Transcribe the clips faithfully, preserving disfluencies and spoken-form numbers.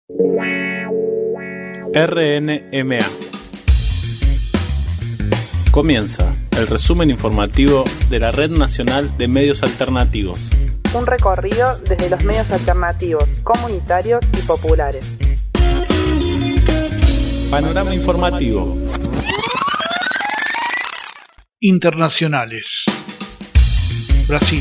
R N M A. Comienza el resumen informativo de la Red Nacional de Medios Alternativos. Un recorrido desde los medios alternativos, comunitarios y populares. Panorama informativo. Internacionales. Brasil.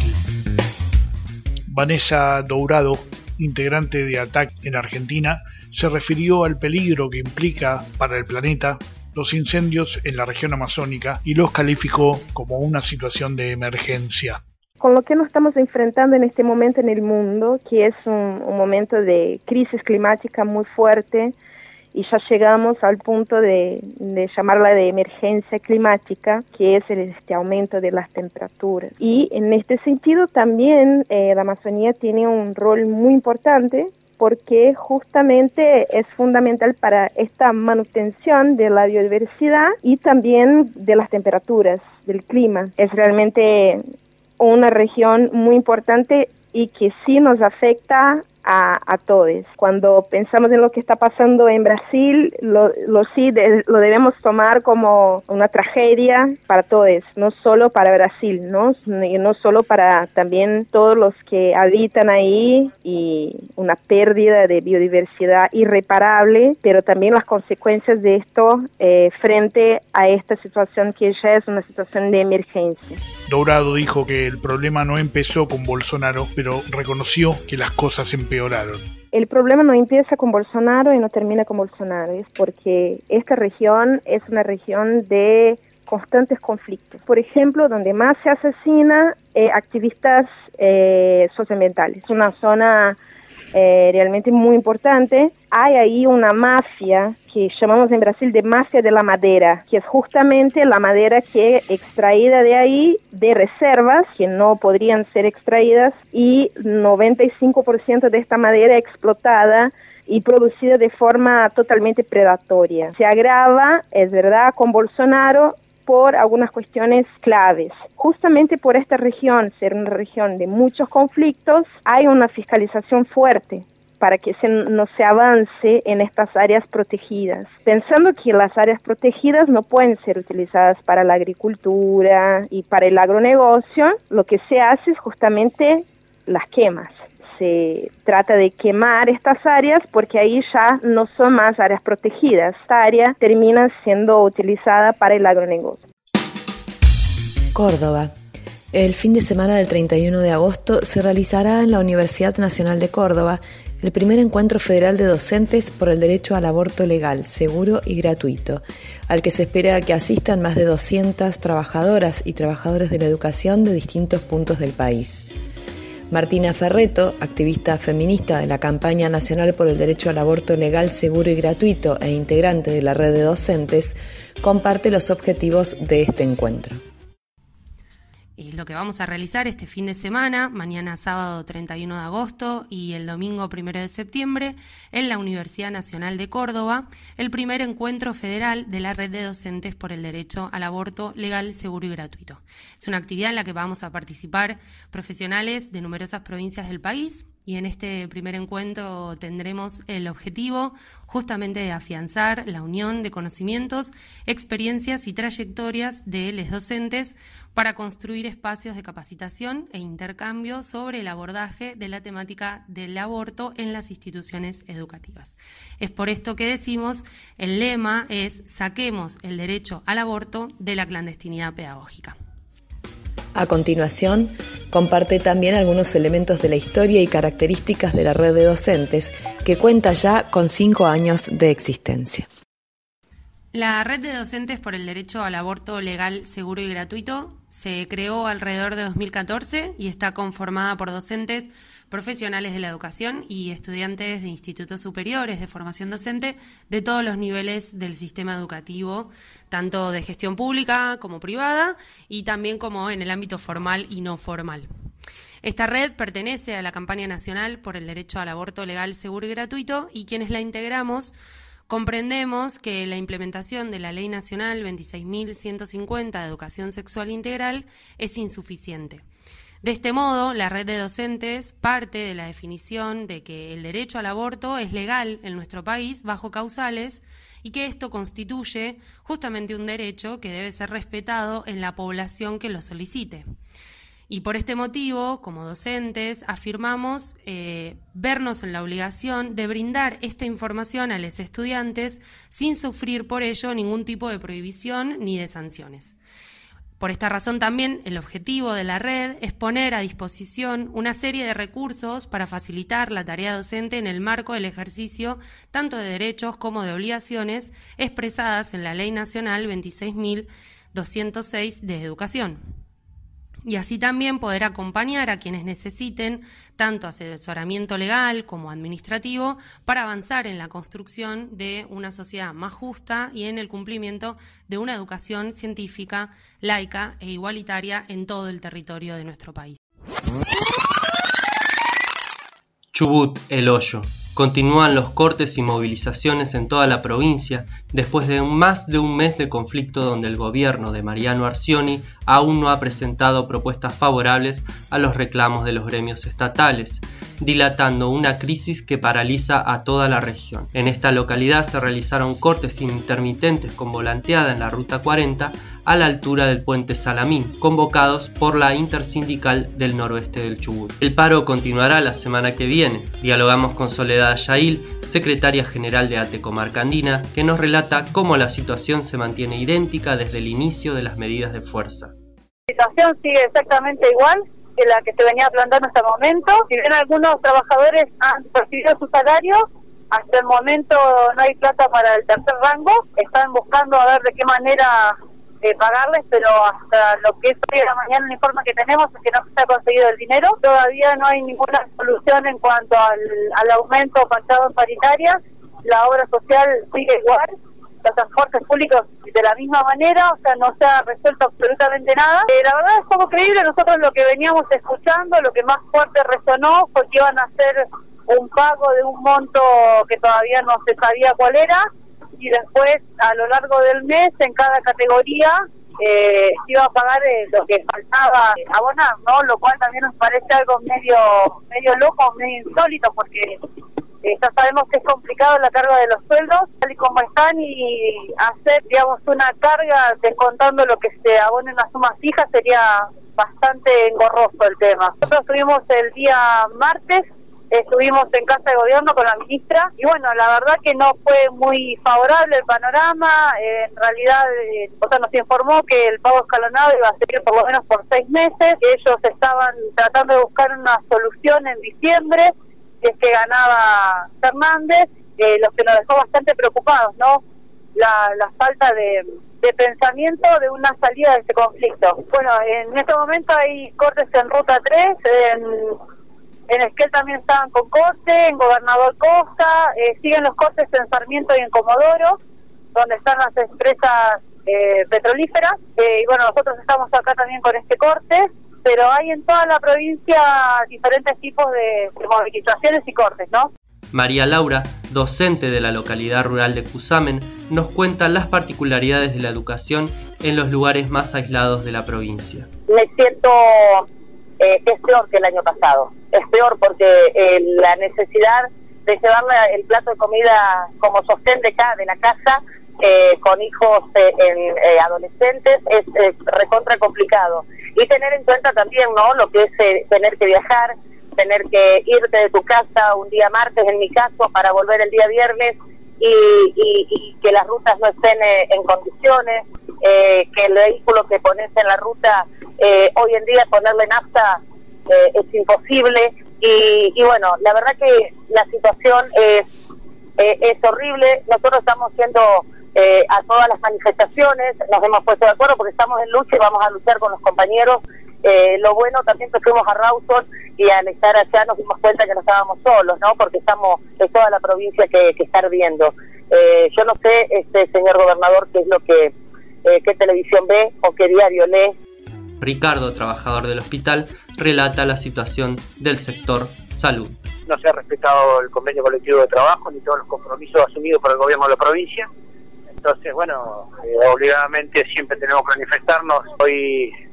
Vanessa Dourado, integrante de ATAC en Argentina, se refirió al peligro que implica para el planeta los incendios en la región amazónica y los calificó como una situación de emergencia. Con lo que nos estamos enfrentando en este momento en el mundo, que es un, un momento de crisis climática muy fuerte, y ya llegamos al punto de, de llamarla de emergencia climática, que es el, este aumento de las temperaturas. Y en este sentido también eh, la Amazonía tiene un rol muy importante, porque justamente es fundamental para esta manutención de la biodiversidad y también de las temperaturas, del clima. Es realmente una región muy importante y que sí nos afecta a, a todos. Cuando pensamos en lo que está pasando en Brasil, lo, lo sí de, lo debemos tomar como una tragedia para todos, no solo para Brasil, ¿no? Y no solo para también todos los que habitan ahí, y una pérdida de biodiversidad irreparable, pero también las consecuencias de esto eh, frente a esta situación que ya es una situación de emergencia. Dourado dijo que el problema no empezó con Bolsonaro, pero reconoció que las cosas empeoraron. El problema no empieza con Bolsonaro y no termina con Bolsonaro, es porque esta región es una región de constantes conflictos. Por ejemplo, donde más se asesina eh, activistas eh, socioambientales. Es una zona eh, realmente muy importante. Hay ahí una mafia que llamamos en Brasil de mafia de la madera, que es justamente la madera que extraída de ahí, de reservas que no podrían ser extraídas, y noventa y cinco por ciento de esta madera explotada y producida de forma totalmente predatoria. Se agrava, es verdad, con Bolsonaro por algunas cuestiones claves. Justamente por esta región, ser una región de muchos conflictos, hay una fiscalización fuerte para que se, no se avance en estas áreas protegidas, pensando que las áreas protegidas no pueden ser utilizadas para la agricultura y para el agronegocio. Lo que se hace es justamente las quemas. Se trata de quemar estas áreas porque ahí ya no son más áreas protegidas. Esta área termina siendo utilizada para el agronegocio. Córdoba. El fin de semana del treinta y uno de agosto se realizará en la Universidad Nacional de Córdoba el primer encuentro federal de docentes por el derecho al aborto legal, seguro y gratuito, al que se espera que asistan más de doscientas trabajadoras y trabajadores de la educación de distintos puntos del país. Martina Ferretto, activista feminista de la Campaña Nacional por el Derecho al Aborto Legal, Seguro y Gratuito e integrante de la red de docentes, comparte los objetivos de este encuentro. Es lo que vamos a realizar este fin de semana, mañana sábado treinta y uno de agosto y el domingo primero de septiembre, en la Universidad Nacional de Córdoba, el primer encuentro federal de la red de docentes por el derecho al aborto legal, seguro y gratuito. Es una actividad en la que vamos a participar profesionales de numerosas provincias del país, y en este primer encuentro tendremos el objetivo justamente de afianzar la unión de conocimientos, experiencias y trayectorias de los docentes para construir espacios de capacitación e intercambio sobre el abordaje de la temática del aborto en las instituciones educativas. Es por esto que decimos, el lema es saquemos el derecho al aborto de la clandestinidad pedagógica. A continuación, comparte también algunos elementos de la historia y características de la red de docentes, que cuenta ya con cinco años de existencia. La Red de Docentes por el Derecho al Aborto Legal, Seguro y Gratuito se creó alrededor de dos mil catorce y está conformada por docentes profesionales de la educación y estudiantes de institutos superiores de formación docente de todos los niveles del sistema educativo, tanto de gestión pública como privada y también como en el ámbito formal y no formal. Esta red pertenece a la Campaña Nacional por el Derecho al Aborto Legal, Seguro y Gratuito, y quienes la integramos comprendemos que la implementación de la Ley Nacional veintiséis mil ciento cincuenta de Educación Sexual Integral es insuficiente. De este modo, la red de docentes parte de la definición de que el derecho al aborto es legal en nuestro país bajo causales y que esto constituye justamente un derecho que debe ser respetado en la población que lo solicite. Y por este motivo, como docentes, afirmamos eh, vernos en la obligación de brindar esta información a los estudiantes sin sufrir por ello ningún tipo de prohibición ni de sanciones. Por esta razón también el objetivo de la red es poner a disposición una serie de recursos para facilitar la tarea docente en el marco del ejercicio tanto de derechos como de obligaciones expresadas en la Ley Nacional veintiséis mil doscientos seis de Educación. Y así también poder acompañar a quienes necesiten tanto asesoramiento legal como administrativo para avanzar en la construcción de una sociedad más justa y en el cumplimiento de una educación científica, laica e igualitaria en todo el territorio de nuestro país. Chubut, El Hoyo. Continúan los cortes y movilizaciones en toda la provincia después de más de un mes de conflicto donde el gobierno de Mariano Arcioni aún no ha presentado propuestas favorables a los reclamos de los gremios estatales, dilatando una crisis que paraliza a toda la región. En esta localidad se realizaron cortes intermitentes con volanteada en la Ruta cuarenta a la altura del puente Salamín, convocados por la Intersindical del Noroeste del Chubut. El paro continuará la semana que viene. Dialogamos con Soledad Yail, secretaria general de Atecomarca Andina, que nos relata cómo la situación se mantiene idéntica desde el inicio de las medidas de fuerza. La situación sigue exactamente igual que la que se venía planteando hasta el momento. Si bien algunos trabajadores han recibido su salario, hasta el momento no hay plata para el tercer rango. Están buscando a ver de qué manera eh, pagarles, pero hasta lo que es hoy de la mañana el informe que tenemos es que no se ha conseguido el dinero. Todavía no hay ninguna solución en cuanto al, al aumento pactado en paritaria. La obra social sigue igual, los transportes públicos de la misma manera, o sea, no se ha resuelto absolutamente nada. Eh, la verdad es poco creíble. Nosotros lo que veníamos escuchando, lo que más fuerte resonó fue que iban a hacer un pago de un monto que todavía no se sabía cuál era, y después a lo largo del mes en cada categoría eh, se iba a pagar eh, lo que faltaba abonar, ¿no? Lo cual también nos parece algo medio medio loco, medio insólito, porque eh, ya sabemos que es complicado la carga de los sueldos, tal y como están, y hacer, digamos, una carga descontando lo que se abone en las sumas fijas sería bastante engorroso el tema. Nosotros estuvimos el día martes, estuvimos en Casa de Gobierno con la ministra y bueno, la verdad que no fue muy favorable el panorama. Eh, en realidad, eh, o sea, nos informó que el pago escalonado iba a seguir por lo menos por seis meses, que ellos estaban tratando de buscar una solución en diciembre, si es que ganaba Fernández, eh, lo que nos dejó bastante preocupados, ¿no? La, la falta de, de pensamiento de una salida de este conflicto. Bueno, en este momento hay cortes en Ruta tres, en... En Esquel también estaban con corte, en Gobernador Costa, eh, siguen los cortes en Sarmiento y en Comodoro, donde están las empresas eh, petrolíferas, eh, y bueno, nosotros estamos acá también con este corte, pero hay en toda la provincia diferentes tipos de, de movilizaciones y cortes, ¿no? María Laura, docente de la localidad rural de Cusamen, nos cuenta las particularidades de la educación en los lugares más aislados de la provincia. Me siento eh, que es peor que el año pasado. Es peor porque eh, la necesidad de llevarle el plato de comida como sostén de acá, de la casa, eh, con hijos eh, en, eh, adolescentes, es eh, recontra complicado. Y tener en cuenta también, ¿no?, lo que es eh, tener que viajar, tener que irte de tu casa un día martes, en mi caso, para volver el día viernes, y, y, y que las rutas no estén eh, en condiciones, eh, que el vehículo que pones en la ruta, eh, hoy en día ponerle nafta, Eh, es imposible, y, y bueno, la verdad que la situación es, eh, es horrible. Nosotros estamos yendo eh, a todas las manifestaciones, nos hemos puesto de acuerdo porque estamos en lucha y vamos a luchar con los compañeros. Eh, lo bueno también que fuimos a Rawson y al estar allá nos dimos cuenta que no estábamos solos, ¿no? Porque estamos de toda la provincia que, que está ardiendo. Eh, yo no sé, este señor gobernador, qué es lo que, eh, qué televisión ve o qué diario lee. Ricardo, trabajador del hospital, relata la situación del sector salud. No se ha respetado el convenio colectivo de trabajo ni todos los compromisos asumidos por el gobierno de la provincia. Entonces, bueno, eh, obligadamente siempre tenemos que manifestarnos. Hoy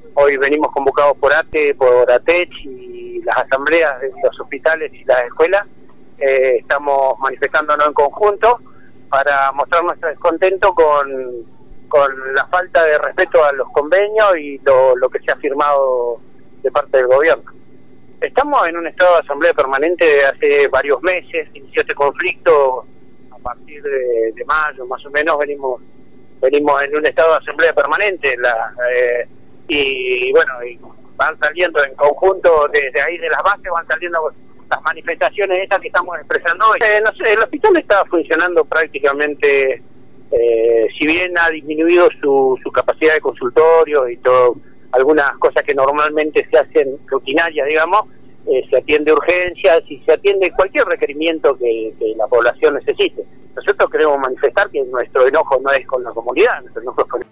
Hoy venimos convocados por A T E, por A T E C y las asambleas de los hospitales y las escuelas. Eh, estamos manifestándonos en conjunto para mostrar nuestro descontento con, con la falta de respeto a los convenios y lo, lo que se ha firmado de parte del gobierno. Estamos en un estado de asamblea permanente de hace varios meses. Inició este conflicto a partir de, de mayo, más o menos, venimos venimos en un estado de asamblea permanente. La, eh, y bueno, y van saliendo en conjunto desde ahí de las bases, van saliendo las manifestaciones estas que estamos expresando hoy. Eh, no sé, el hospital está funcionando prácticamente, eh, si bien ha disminuido su, su capacidad de consultorio y todo, algunas cosas que normalmente se hacen rutinarias, digamos, eh, se atiende urgencias y se atiende cualquier requerimiento que, que la población necesite. Nosotros queremos manifestar que nuestro enojo no es con la comunidad, nuestro enojo es con...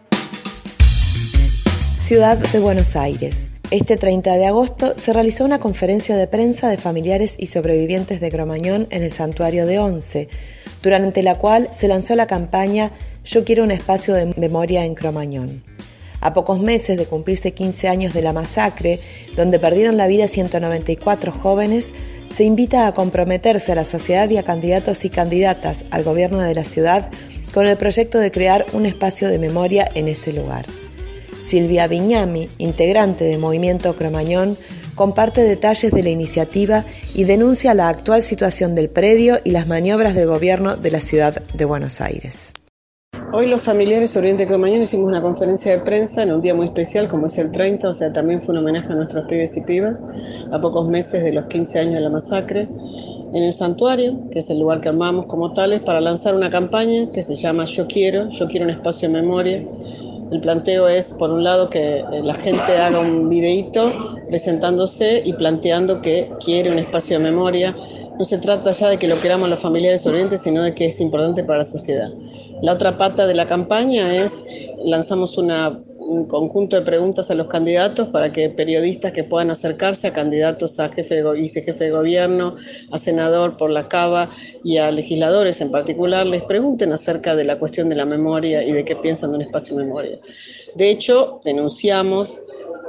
Ciudad de Buenos Aires. Este treinta de agosto se realizó una conferencia de prensa de familiares y sobrevivientes de Cromañón en el santuario de Once, durante la cual se lanzó la campaña Yo quiero un espacio de memoria en Cromañón. A pocos meses de cumplirse quince años de la masacre, donde perdieron la vida ciento noventa y cuatro jóvenes, se invita a comprometerse a la sociedad y a candidatos y candidatas al gobierno de la ciudad con el proyecto de crear un espacio de memoria en ese lugar. Silvia Viñami, integrante de Movimiento Cromañón, comparte detalles de la iniciativa y denuncia la actual situación del predio y las maniobras del gobierno de la ciudad de Buenos Aires. Hoy los familiares Oriente Cromañón hicimos una conferencia de prensa en un día muy especial como es el treinta, o sea, también fue un homenaje a nuestros pibes y pibas, a pocos meses de los quince años de la masacre, en el santuario, que es el lugar que armamos como tales, para lanzar una campaña que se llama Yo Quiero, Yo Quiero un Espacio de Memoria. El planteo es, por un lado, que la gente haga un videíto presentándose y planteando que quiere un espacio de memoria. No se trata ya de que lo queramos los familiares Oriente, sino de que es importante para la sociedad. La otra pata de la campaña es, lanzamos una, un conjunto de preguntas a los candidatos para que periodistas que puedan acercarse a candidatos a jefe de, vicejefe de gobierno, a senador por la Cava y a legisladores en particular, les pregunten acerca de la cuestión de la memoria y de qué piensan de un espacio de memoria. De hecho, denunciamos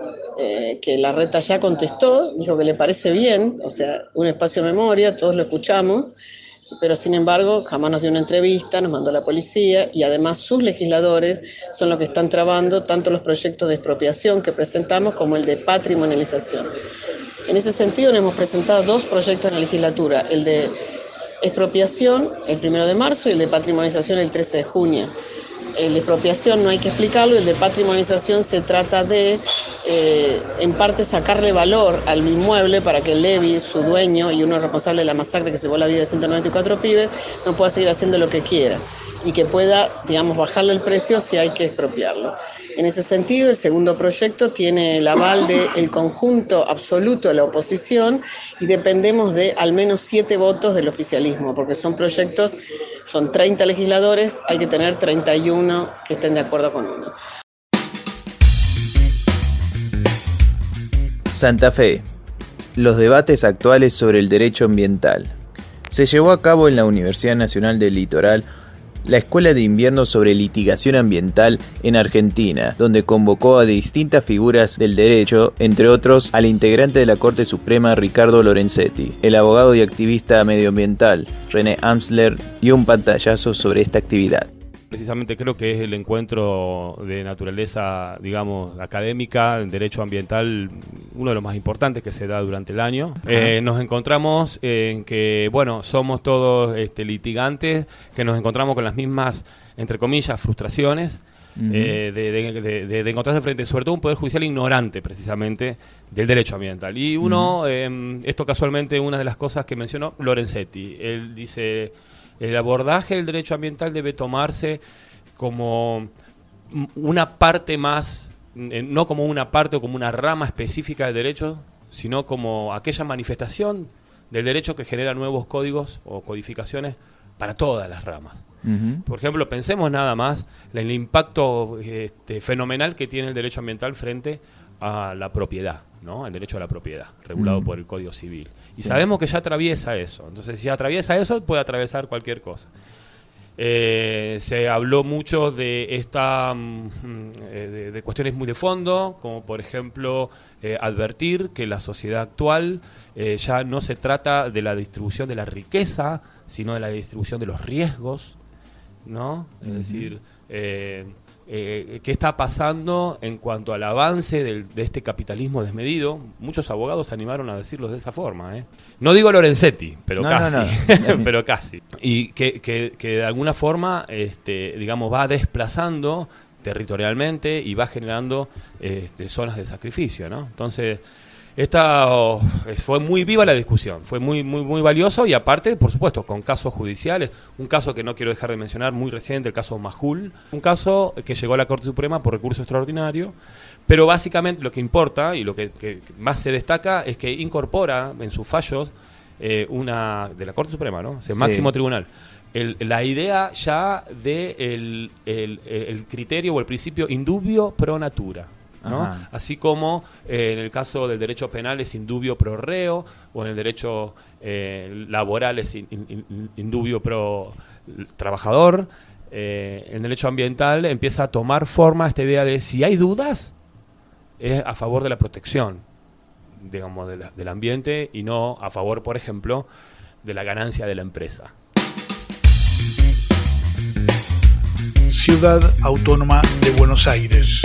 Eh, que Larreta ya contestó, dijo que le parece bien, o sea, un espacio de memoria, todos lo escuchamos, pero sin embargo jamás nos dio una entrevista, nos mandó a la policía y además sus legisladores son los que están trabando tanto los proyectos de expropiación que presentamos como el de patrimonialización. En ese sentido hemos presentado dos proyectos en la legislatura, el de expropiación el primero de marzo y el de patrimonialización el trece de junio. El de expropiación no hay que explicarlo, el de patrimonialización se trata de, eh, en parte, sacarle valor al inmueble para que Levi, su dueño y uno responsable de la masacre que se llevó la vida de ciento noventa y cuatro pibes, no pueda seguir haciendo lo que quiera y que pueda, digamos, bajarle el precio si hay que expropiarlo. En ese sentido, el segundo proyecto tiene el aval del conjunto absoluto de la oposición y dependemos de al menos siete votos del oficialismo, porque son proyectos, son treinta legisladores, hay que tener treinta y uno que estén de acuerdo con uno. Santa Fe. Los debates actuales sobre el derecho ambiental. Se llevó a cabo en la Universidad Nacional del Litoral la Escuela de Invierno sobre Litigación Ambiental en Argentina, donde convocó a distintas figuras del derecho, entre otros al integrante de la Corte Suprema Ricardo Lorenzetti. El abogado y activista medioambiental René Amsler dio un pantallazo sobre esta actividad. Precisamente creo que es el encuentro de naturaleza, digamos, académica, en derecho ambiental, uno de los más importantes que se da durante el año. Eh, nos encontramos en que, bueno, somos todos este, litigantes, que nos encontramos con las mismas, entre comillas, frustraciones, uh-huh. eh, de, de, de, de, de encontrarse frente, sobre todo un poder judicial ignorante, precisamente, del derecho ambiental. Y uno, uh-huh. eh, esto casualmente, una de las cosas que mencionó Lorenzetti, él dice... El abordaje del derecho ambiental debe tomarse como una parte más, no como una parte o como una rama específica del derecho, sino como aquella manifestación del derecho que genera nuevos códigos o codificaciones para todas las ramas. Uh-huh. Por ejemplo, pensemos nada más en el impacto este, fenomenal que tiene el derecho ambiental frente a la propiedad, ¿no? El derecho a la propiedad, regulado uh-huh. por el Código Civil. Y sí. sabemos que ya atraviesa eso. Entonces, si atraviesa eso, puede atravesar cualquier cosa. Eh, se habló mucho de esta mm, de, de cuestiones muy de fondo, como por ejemplo eh, advertir que la sociedad actual eh, ya no se trata de la distribución de la riqueza, sino de la distribución de los riesgos, ¿no? Es uh-huh. decir, eh, eh, ¿qué está pasando en cuanto al avance del, de este capitalismo desmedido? Muchos abogados se animaron a decirlo de esa forma, ¿eh? No digo Lorenzetti, pero no, casi, no, no. pero casi. Y que, que, que de alguna forma, este, digamos, va desplazando territorialmente y va generando este, zonas de sacrificio, ¿no? Entonces, esta oh, fue muy viva la discusión, fue muy muy muy valioso y aparte, por supuesto, con casos judiciales, un caso que no quiero dejar de mencionar, muy reciente, el caso Majul, un caso que llegó a la Corte Suprema por recurso extraordinario, pero básicamente lo que importa y lo que, que más se destaca es que incorpora en sus fallos eh, una de la Corte Suprema, ¿no? O sea, sí. máximo tribunal. El, la idea ya de el, el, el criterio o el principio indubio pro natura, ¿no? Así como eh, en el caso del derecho penal es indubio pro reo, o en el derecho eh, laboral es in, in, indubio pro trabajador, eh, en el derecho ambiental empieza a tomar forma esta idea de si hay dudas, es a favor de la protección, digamos, de la, del ambiente y no a favor, por ejemplo, de la ganancia de la empresa. Ciudad Autónoma de Buenos Aires.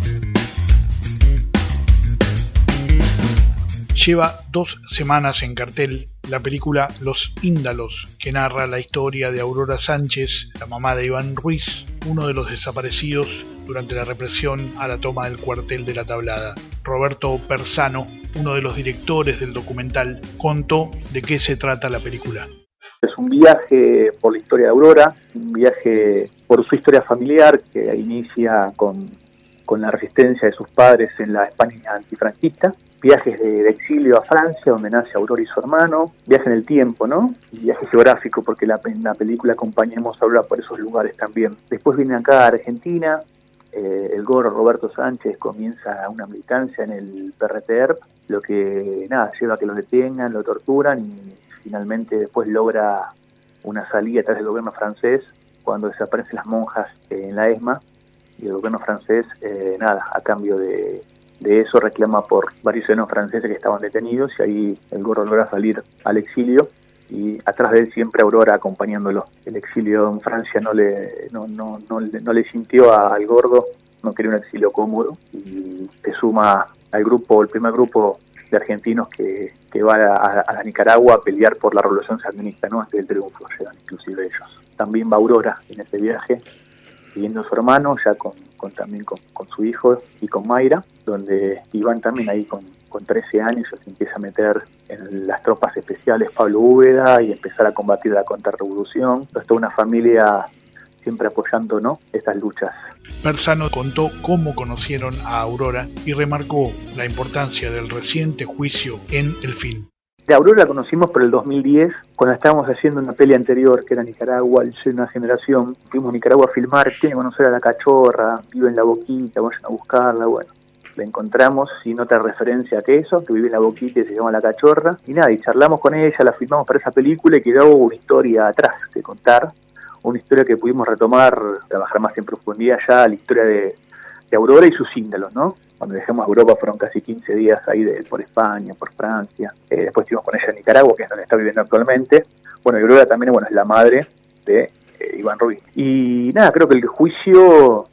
Lleva dos semanas en cartel la película Los Índalos, que narra la historia de Aurora Sánchez, la mamá de Iván Ruiz, uno de los desaparecidos durante la represión a la toma del cuartel de La Tablada. Roberto Persano, uno de los directores del documental, contó de qué se trata la película. Es un viaje por la historia de Aurora, un viaje por su historia familiar que inicia con, con la resistencia de sus padres en la España antifranquista, viajes de, de exilio a Francia, donde nace Aurora y su hermano, viaje en el tiempo, ¿no? Y viaje geográfico, porque la, en la película acompañamos a Aurora por esos lugares también. Después viene acá a Argentina, eh, el gorro Roberto Sánchez comienza una militancia en el P R T E R P, lo que, nada, lleva a que lo detengan, lo torturan y finalmente después logra una salida a través del gobierno francés cuando desaparecen las monjas eh, en la ESMA, y el gobierno francés, eh, nada, a cambio de, de eso reclama por varios ciudadanos franceses que estaban detenidos, y ahí el gorro logra salir al exilio y atrás de él siempre Aurora acompañándolo. El exilio en Francia no le no no no, no le sintió a, al gordo, no quería un exilio cómodo y se suma al grupo, el primer grupo de argentinos que, que va a, a, a Nicaragua a pelear por la revolución sandinista, ¿no? Antes del triunfo llegan inclusive ellos. También va Aurora en este viaje, siguiendo a su hermano, ya con, con también con, con su hijo y con Mayra, donde Iván también ahí con, con trece años se empieza a meter en las tropas especiales Pablo Úbeda y empezar a combatir la contrarrevolución. Entonces toda una familia siempre apoyando, ¿no?, estas luchas. Persano contó cómo conocieron a Aurora y remarcó la importancia del reciente juicio en El Fin. De Aurora la conocimos por el dos mil diez, cuando estábamos haciendo una peli anterior, que era Nicaragua, el sueño de una generación. Fuimos a Nicaragua a filmar, tiene que conocer a la cachorra, vive en La Boquita, vayan a buscarla, bueno. La encontramos sin otra referencia que eso, que vive en La Boquita y se llama La Cachorra. Y nada, y charlamos con ella, la filmamos para esa película y quedó una historia atrás que contar. Una historia que pudimos retomar, trabajar más en profundidad ya, la historia de, de Aurora y sus índalos, ¿no? Cuando dejamos a Europa fueron casi quince días ahí de, por España, por Francia. Eh, después estuvimos con ella en Nicaragua, que es donde está viviendo actualmente. Bueno, y Aurora también, bueno, es la madre de eh, Iván Ruiz. Y nada, creo que el juicio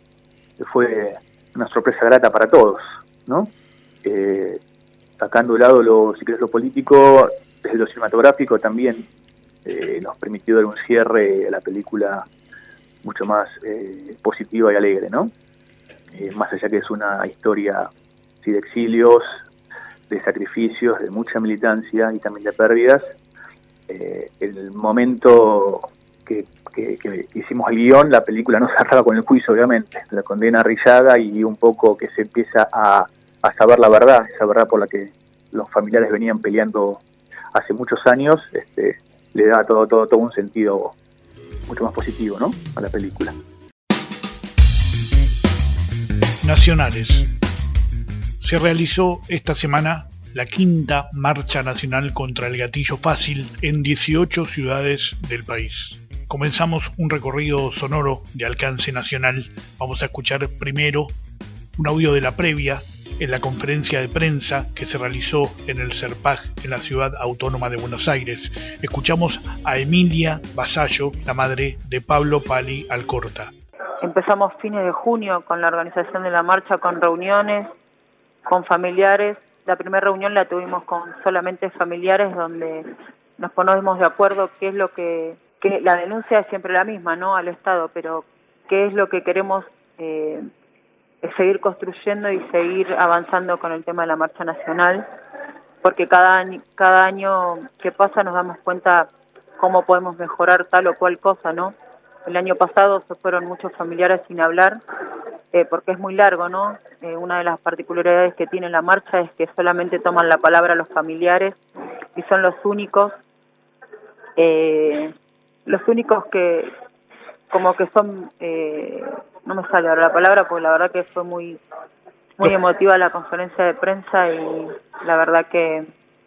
fue una sorpresa grata para todos, ¿no? Eh, sacando de lado lo, si querés, lo político, desde lo cinematográfico también eh, nos permitió dar un cierre a la película mucho más eh, positiva y alegre, ¿no? Eh, más allá que es una historia sí, de exilios, de sacrificios, de mucha militancia y también de pérdidas, eh, el momento que, que, que hicimos el guión, la película no cerraba con el juicio, obviamente, la condena a Arrillaga y un poco que se empieza a, a saber la verdad, esa verdad por la que los familiares venían peleando hace muchos años, este, le da todo, todo, todo un sentido mucho más positivo, ¿no?, a la película. Nacionales. Se realizó esta semana la quinta marcha nacional contra el gatillo fácil en dieciocho ciudades del país. comenzamos un recorrido sonoro de alcance nacional. Vamos a escuchar primero un audio de la previa en la conferencia de prensa que se realizó en el CERPAG en la Ciudad Autónoma de Buenos Aires. Escuchamos a Emilia Vasallo, la madre de Pablo Pali Alcorta. Empezamos fines de junio con la organización de la marcha, con reuniones, con familiares. La primera reunión la tuvimos con solamente familiares, donde nos ponemos de acuerdo qué es lo que, que la denuncia es siempre la misma, ¿no?, al Estado, pero qué es lo que queremos eh, es seguir construyendo y seguir avanzando con el tema de la marcha nacional, porque cada año, cada año que pasa nos damos cuenta cómo podemos mejorar tal o cual cosa, ¿no? El año pasado se fueron muchos familiares sin hablar, eh, porque es muy largo, ¿no? Eh, una de las particularidades que tiene la marcha es que solamente toman la palabra los familiares y son los únicos, eh, los únicos que como que son, eh, no me sale ahora la palabra, porque la verdad que fue muy muy emotiva la conferencia de prensa y la verdad que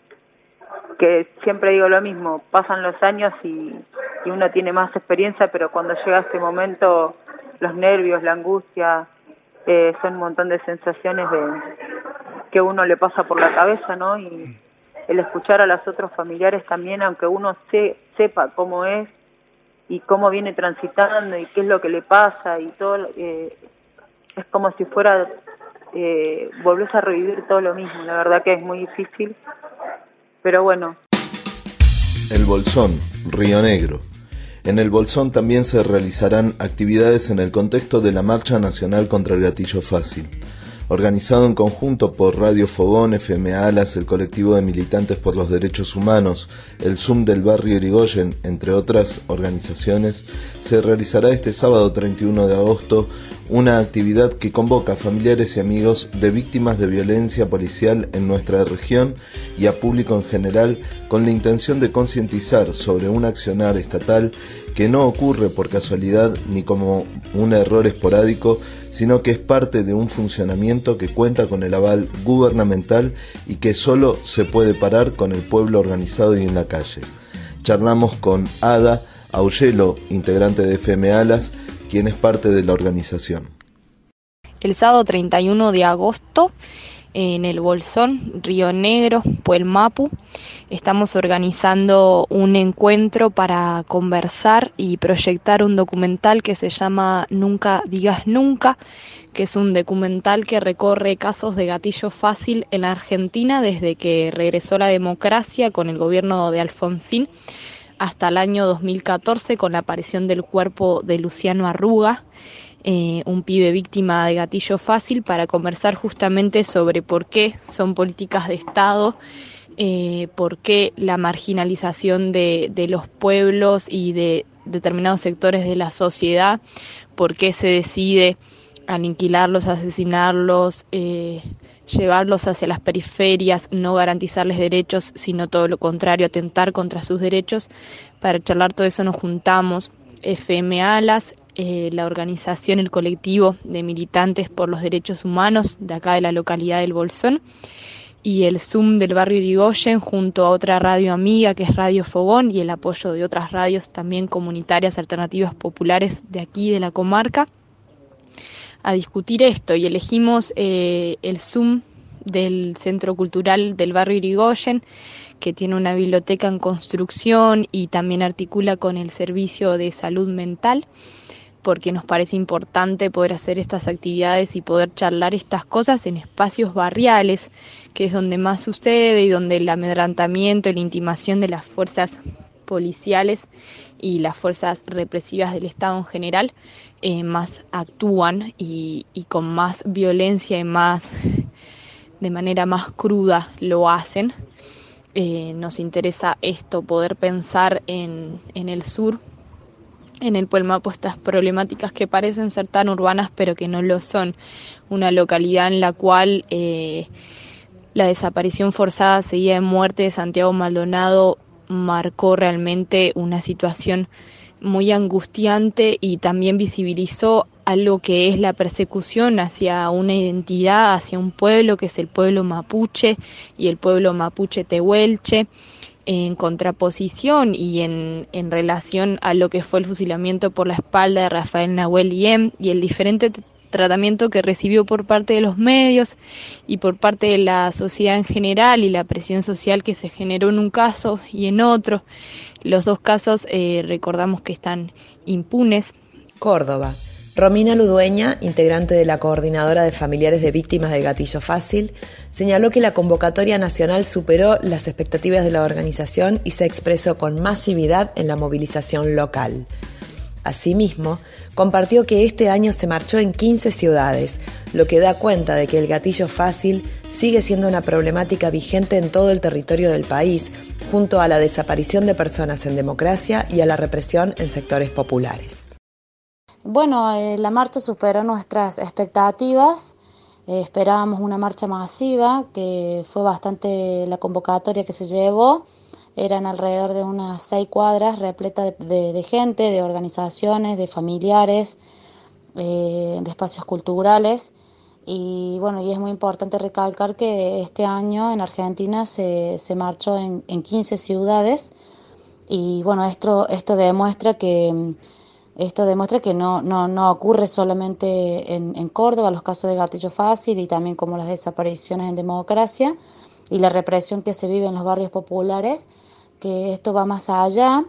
que siempre digo lo mismo, pasan los años y, y uno tiene más experiencia, pero cuando llega ese momento, los nervios, la angustia, eh, son un montón de sensaciones de que uno le pasa por la cabeza, ¿no? Y el escuchar a los otros familiares también, aunque uno se, sepa cómo es, y cómo viene transitando y qué es lo que le pasa y todo, eh, es como si fuera eh, volverse a revivir todo lo mismo. La verdad que es muy difícil, pero bueno. El Bolsón, Río Negro. En el Bolsón también se realizarán actividades en el contexto de la Marcha Nacional contra el Gatillo Fácil. Organizado en conjunto por Radio Fogón, F M Alas, el colectivo de militantes por los derechos humanos, el Z U M del barrio Irigoyen, entre otras organizaciones, se realizará este sábado treinta y uno de agosto una actividad que convoca a familiares y amigos de víctimas de violencia policial en nuestra región y a público en general, con la intención de concientizar sobre un accionar estatal que no ocurre por casualidad ni como un error esporádico, sino que es parte de un funcionamiento que cuenta con el aval gubernamental y que solo se puede parar con el pueblo organizado y en la calle. Charlamos con Ada Augello, integrante de F M Alas, quien es parte de la organización. El sábado treinta y uno de agosto, en el Bolsón, Río Negro, Puelmapu, estamos organizando un encuentro para conversar y proyectar un documental que se llama Nunca Digas Nunca, que es un documental que recorre casos de gatillo fácil en la Argentina desde que regresó la democracia con el gobierno de Alfonsín hasta el año dos mil catorce, con la aparición del cuerpo de Luciano Arruga, Eh, un pibe víctima de gatillo fácil, para conversar justamente sobre por qué son políticas de Estado, eh, por qué la marginalización de, de los pueblos y de determinados sectores de la sociedad, por qué se decide aniquilarlos, asesinarlos, eh, llevarlos hacia las periferias, no garantizarles derechos, sino todo lo contrario, atentar contra sus derechos. Para charlar todo eso nos juntamos F M Alas, Eh, la organización, el colectivo de militantes por los derechos humanos de acá de la localidad del Bolsón, y el Z U M del barrio Irigoyen, junto a otra radio amiga que es Radio Fogón, y el apoyo de otras radios también comunitarias, alternativas, populares de aquí de la comarca, a discutir esto. Y elegimos eh, el Z U M del Centro Cultural del barrio Irigoyen, que tiene una biblioteca en construcción y también articula con el Servicio de Salud Mental, porque nos parece importante poder hacer estas actividades y poder charlar estas cosas en espacios barriales, que es donde más sucede y donde el amedrentamiento y la intimación de las fuerzas policiales y las fuerzas represivas del Estado en general eh, más actúan y, y con más violencia y más de manera más cruda lo hacen. Eh, nos interesa esto, poder pensar en, en el sur, en el Puelmapu, estas problemáticas que parecen ser tan urbanas pero que no lo son. Una localidad en la cual eh, la desaparición forzada seguida de muerte de Santiago Maldonado marcó realmente una situación muy angustiante y también visibilizó algo que es la persecución hacia una identidad, hacia un pueblo que es el pueblo mapuche y el pueblo mapuche tehuelche, En contraposición y en, en relación a lo que fue el fusilamiento por la espalda de Rafael Nahuel Liem y el diferente t- tratamiento que recibió por parte de los medios y por parte de la sociedad en general y la presión social que se generó en un caso y en otro, los dos casos eh, recordamos que están impunes. Córdoba. Romina Ludueña, integrante de la Coordinadora de Familiares de Víctimas del Gatillo Fácil, señaló que la convocatoria nacional superó las expectativas de la organización y se expresó con masividad en la movilización local. Asimismo, compartió que este año se marchó en quince ciudades, lo que da cuenta de que el gatillo fácil sigue siendo una problemática vigente en todo el territorio del país, junto a la desaparición de personas en democracia y a la represión en sectores populares. Bueno, eh, la marcha superó nuestras expectativas, eh, esperábamos una marcha masiva, que fue bastante la convocatoria que se llevó, eran alrededor de unas seis cuadras repletas de, de, de gente, de organizaciones, de familiares, eh, de espacios culturales, y bueno, y es muy importante recalcar que este año en Argentina se, se marchó en, en quince ciudades, y bueno, esto, esto demuestra que... Esto demuestra que no, no, no ocurre solamente en, en Córdoba, los casos de gatillo fácil y también como las desapariciones en democracia y la represión que se vive en los barrios populares, que esto va más allá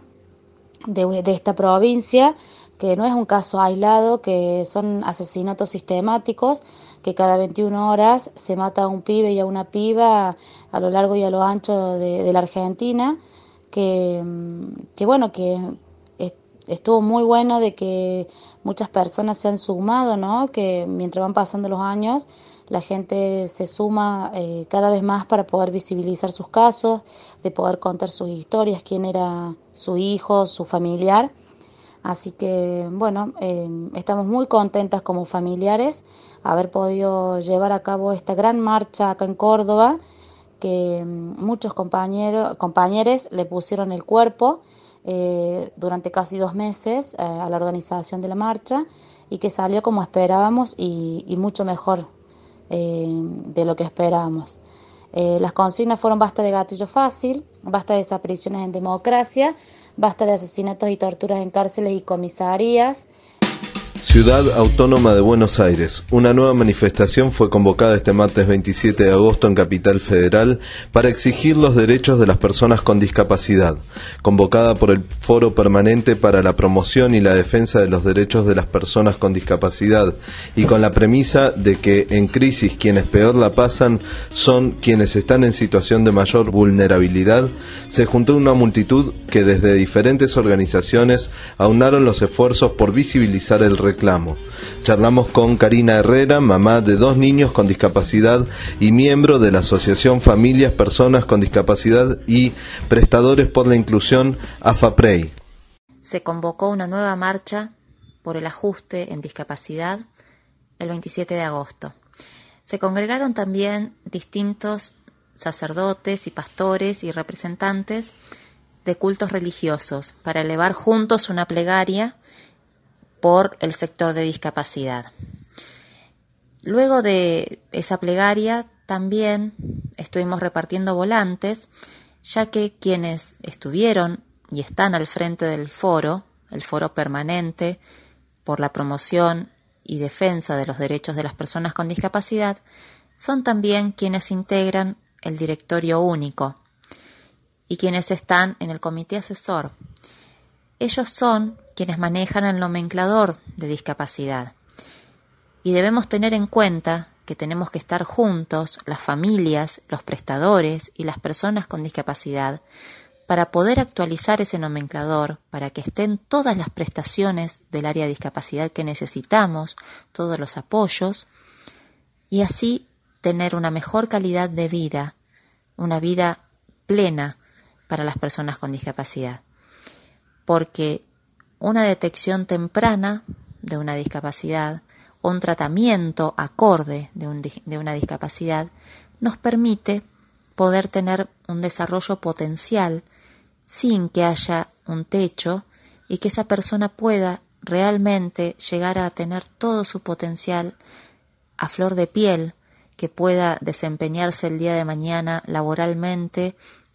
de, de esta provincia, que no es un caso aislado, que son asesinatos sistemáticos, que cada veintiuna horas se mata a un pibe y a una piba a lo largo y a lo ancho de, de la Argentina, que, que bueno, que... Estuvo muy bueno de que muchas personas se han sumado, ¿no? Que mientras van pasando los años, la gente se suma eh, cada vez más para poder visibilizar sus casos, de poder contar sus historias, quién era su hijo, su familiar. Así que, bueno, eh, estamos muy contentas como familiares haber podido llevar a cabo esta gran marcha acá en Córdoba, que muchos compañeros, compañeros le pusieron el cuerpo Eh, durante casi dos meses eh, a la organización de la marcha y que salió como esperábamos y, y mucho mejor eh, de lo que esperábamos. Eh, las consignas fueron basta de gatillo fácil, basta de desapariciones en democracia, basta de asesinatos y torturas en cárceles y comisarías. Ciudad Autónoma de Buenos Aires. Una nueva manifestación fue convocada este martes veintisiete de agosto en Capital Federal para exigir los derechos de las personas con discapacidad, convocada por el Foro Permanente para la Promoción y la Defensa de los Derechos de las Personas con Discapacidad, y con la premisa de que en crisis quienes peor la pasan son quienes están en situación de mayor vulnerabilidad. Se juntó una multitud que desde diferentes organizaciones aunaron los esfuerzos por visibilizar el reclamo. Charlamos con Karina Herrera, mamá de dos niños con discapacidad y miembro de la Asociación Familias, Personas con Discapacidad y Prestadores por la Inclusión, AFAPREI. Se convocó una nueva marcha por el ajuste en discapacidad el veintisiete de agosto. Se congregaron también distintos sacerdotes y pastores y representantes de cultos religiosos para elevar juntos una plegaria por el sector de discapacidad. Luego de esa plegaria también estuvimos repartiendo volantes, ya que quienes estuvieron y están al frente del foro, el Foro Permanente por la Promoción y Defensa de los Derechos de las Personas con Discapacidad, son también quienes integran el Directorio Único y quienes están en el Comité Asesor. Ellos son quienes manejan el nomenclador de discapacidad. Y debemos tener en cuenta que tenemos que estar juntos, las familias, los prestadores y las personas con discapacidad, para poder actualizar ese nomenclador, para que estén todas las prestaciones del área de discapacidad que necesitamos, todos los apoyos, y así tener una mejor calidad de vida, una vida plena para las personas con discapacidad. Porque una detección temprana de una discapacidad o un tratamiento acorde de, un, de una discapacidad nos permite poder tener un desarrollo potencial sin que haya un techo y que esa persona pueda realmente llegar a tener todo su potencial a flor de piel, que pueda desempeñarse el día de mañana laboralmente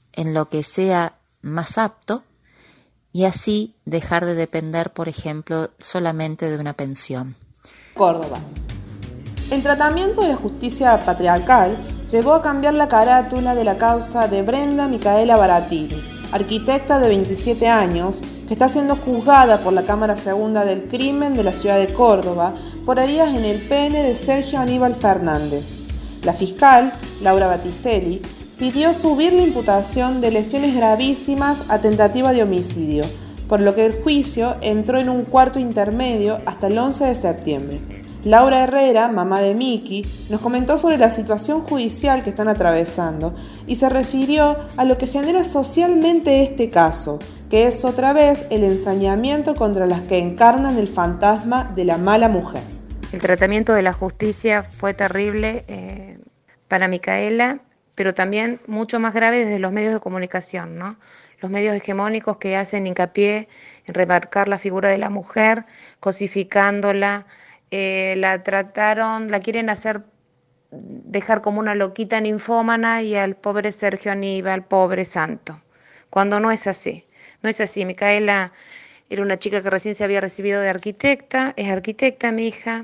en lo que sea más apto y así dejar de depender, por ejemplo, solamente de una pensión. Córdoba. El tratamiento de la justicia patriarcal llevó a cambiar la carátula de la causa de Brenda Micaela Baratini, arquitecta de veintisiete años, que está siendo juzgada por la Cámara Segunda del Crimen de la ciudad de Córdoba por heridas en el pene de Sergio Aníbal Fernández. La fiscal, Laura Battistelli, pidió subir la imputación de lesiones gravísimas a tentativa de homicidio, por lo que el juicio entró en un cuarto intermedio hasta el once de septiembre. Laura Herrera, mamá de Miki, nos comentó sobre la situación judicial que están atravesando y se refirió a lo que genera socialmente este caso, que es otra vez el ensañamiento contra las que encarnan el fantasma de la mala mujer. El tratamiento de la justicia fue terrible eh, para Micaela, pero también mucho más grave desde los medios de comunicación, ¿no? Los medios hegemónicos que hacen hincapié en remarcar la figura de la mujer, cosificándola. Eh, la trataron, la quieren hacer dejar como una loquita ninfómana y al pobre Sergio Aníbal, pobre santo, cuando no es así, no es así. Micaela era una chica que recién se había recibido de arquitecta, es arquitecta mi hija,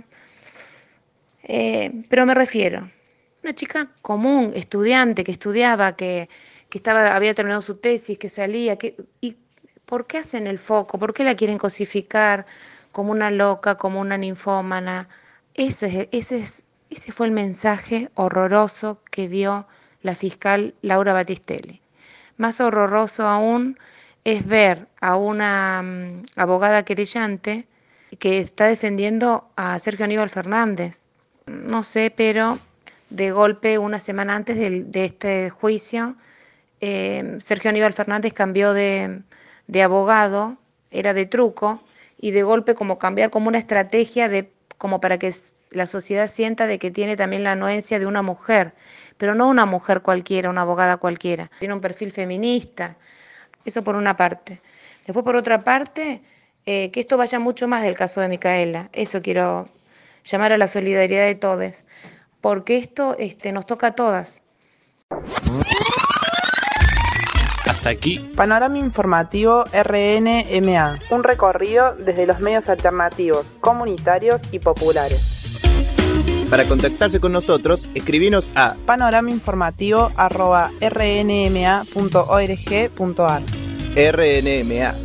eh, pero me refiero, una chica común, estudiante, que estudiaba, que, que estaba, había terminado su tesis, que salía, que, y ¿por qué hacen el foco? ¿Por qué la quieren cosificar como una loca, como una ninfómana? Ese, ese, ese fue el mensaje horroroso que dio la fiscal Laura Battistelli. Más horroroso aún es ver a una um, abogada querellante que está defendiendo a Sergio Aníbal Fernández. No sé, pero de golpe, una semana antes de, de este juicio, eh, Sergio Aníbal Fernández cambió de, de abogado, era de truco, y de golpe como cambiar como una estrategia de como para que la sociedad sienta de que tiene también la anuencia de una mujer, pero no una mujer cualquiera, una abogada cualquiera. Tiene un perfil feminista, eso por una parte. Después por otra parte, eh, que esto vaya mucho más del caso de Micaela, eso quiero llamar a la solidaridad de todos, porque esto este, nos toca a todas. Hasta aquí. Panorama informativo R N M A. Un recorrido desde los medios alternativos, comunitarios y populares. Para contactarse con nosotros, escribinos a panoramainformativo arroba r n m a punto org punto a r. R N M A,